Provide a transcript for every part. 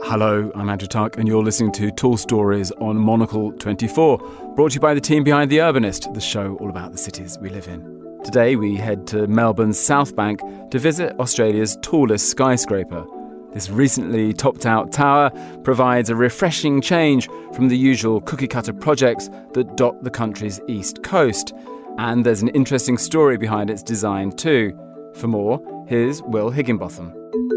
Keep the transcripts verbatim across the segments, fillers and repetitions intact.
Hello, I'm Andrew Tuck, and you're listening to Tall Stories on Monocle twenty-four, brought to you by the team behind The Urbanist, the show all about the cities we live in. Today we head to Melbourne's South Bank to visit Australia's tallest skyscraper. This recently topped-out tower provides a refreshing change from the usual cookie-cutter projects that dot the country's east coast. And there's an interesting story behind its design too. For more, here's Will Higginbotham.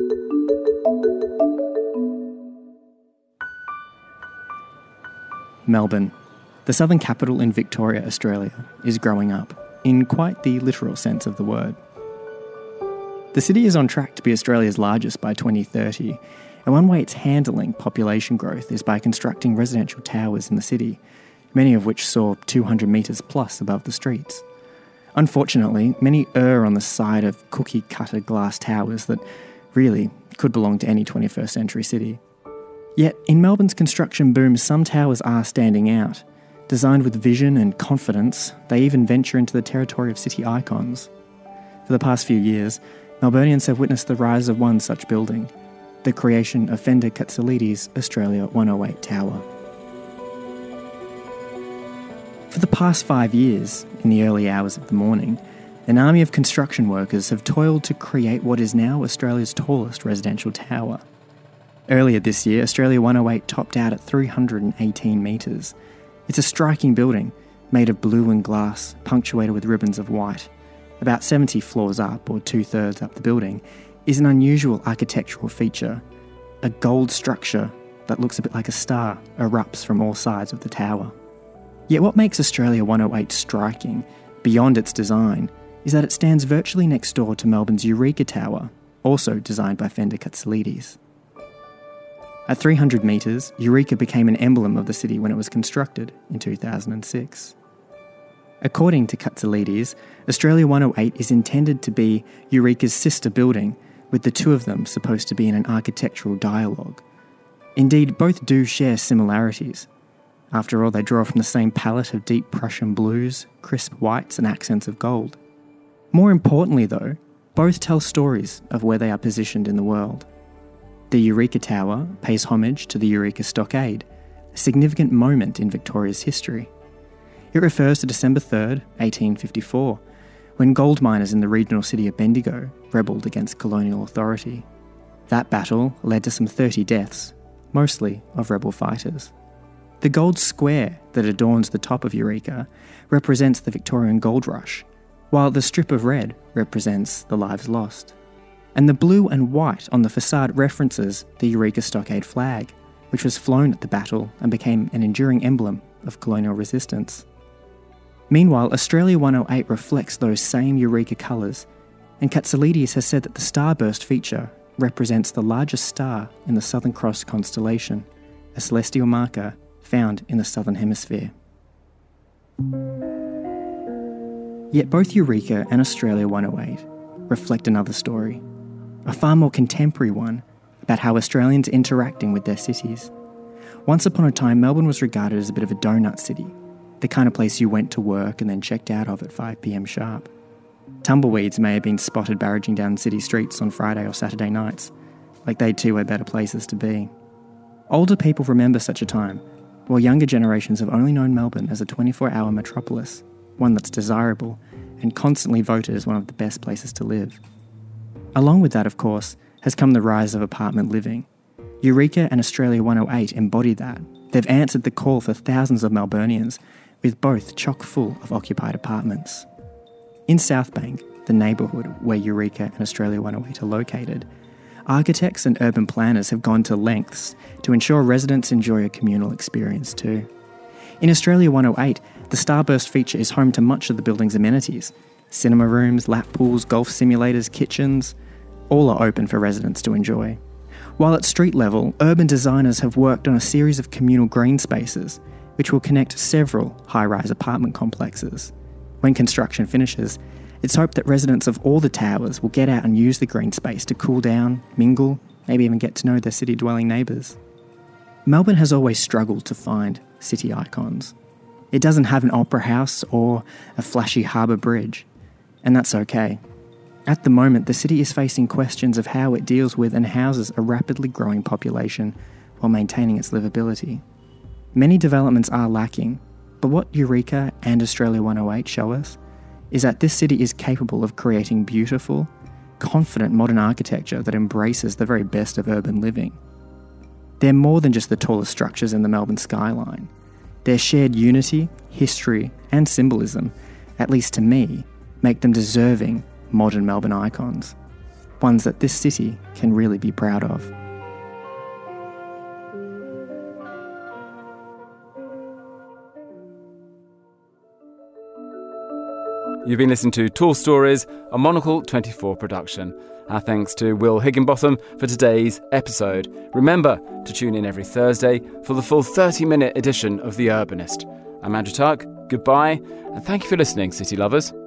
Melbourne, the southern capital in Victoria, Australia, is growing up, in quite the literal sense of the word. The city is on track to be Australia's largest by twenty thirty, and one way it's handling population growth is by constructing residential towers in the city, many of which soar two hundred metres plus above the streets. Unfortunately, many err on the side of cookie-cutter glass towers that really could belong to any twenty-first century city. Yet, in Melbourne's construction boom, some towers are standing out. Designed with vision and confidence, they even venture into the territory of city icons. For the past few years, Melburnians have witnessed the rise of one such building, the creation of Fender Katselides' Australia one oh eight Tower. For the past five years, in the early hours of the morning, an army of construction workers have toiled to create what is now Australia's tallest residential tower. Earlier this year, Australia one oh eight topped out at three hundred eighteen metres. It's a striking building, made of blue and glass, punctuated with ribbons of white. About seventy floors up, or two-thirds up the building, is an unusual architectural feature. A gold structure that looks a bit like a star erupts from all sides of the tower. Yet what makes Australia one oh eight striking, beyond its design, is that it stands virtually next door to Melbourne's Eureka Tower, also designed by Fender Katselides. At three hundred metres, Eureka became an emblem of the city when it was constructed in two thousand six. According to Katselides, Australia one oh eight is intended to be Eureka's sister building, with the two of them supposed to be in an architectural dialogue. Indeed, both do share similarities. After all, they draw from the same palette of deep Prussian blues, crisp whites and accents of gold. More importantly though, both tell stories of where they are positioned in the world. The Eureka Tower pays homage to the Eureka Stockade, a significant moment in Victoria's history. It refers to December third, eighteen fifty-four, when gold miners in the regional city of Bendigo rebelled against colonial authority. That battle led to some thirty deaths, mostly of rebel fighters. The gold square that adorns the top of Eureka represents the Victorian gold rush, while the strip of red represents the lives lost. And the blue and white on the facade references the Eureka Stockade flag, which was flown at the battle and became an enduring emblem of colonial resistance. Meanwhile, Australia one oh eight reflects those same Eureka colours, and Katselides has said that the starburst feature represents the largest star in the Southern Cross constellation, a celestial marker found in the Southern Hemisphere. Yet both Eureka and Australia one oh eight reflect another story, a far more contemporary one about how Australians are interacting with their cities. Once upon a time, Melbourne was regarded as a bit of a donut city, the kind of place you went to work and then checked out of at five p m sharp. Tumbleweeds may have been spotted barraging down city streets on Friday or Saturday nights, like they too were better places to be. Older people remember such a time, while younger generations have only known Melbourne as a twenty-four hour metropolis, one that's desirable and constantly voted as one of the best places to live. Along with that, of course, has come the rise of apartment living. Eureka and Australia one oh eight embody that. They've answered the call for thousands of Melburnians, with both chock full of occupied apartments. In South Bank, the neighbourhood where Eureka and Australia one oh eight are located, architects and urban planners have gone to lengths to ensure residents enjoy a communal experience too. In Australia one oh eight, the starburst feature is home to much of the building's amenities. Cinema rooms, lap pools, golf simulators, kitchens, all are open for residents to enjoy. While at street level, urban designers have worked on a series of communal green spaces, which will connect several high-rise apartment complexes. When construction finishes, it's hoped that residents of all the towers will get out and use the green space to cool down, mingle, maybe even get to know their city-dwelling neighbours. Melbourne has always struggled to find city icons. It doesn't have an opera house or a flashy harbour bridge, and that's okay. At the moment, the city is facing questions of how it deals with and houses a rapidly growing population while maintaining its livability. Many developments are lacking, but what Eureka and Australia one oh eight show us is that this city is capable of creating beautiful, confident modern architecture that embraces the very best of urban living. They're more than just the tallest structures in the Melbourne skyline. Their shared unity, history, and symbolism, at least to me, make them deserving modern Melbourne icons, ones that this city can really be proud of. You've been listening to Tall Stories, a Monocle twenty-four production. Our thanks to Will Higginbotham for today's episode. Remember to tune in every Thursday for the full thirty-minute edition of The Urbanist. I'm Andrew Tuck. Goodbye, and thank you for listening, city lovers.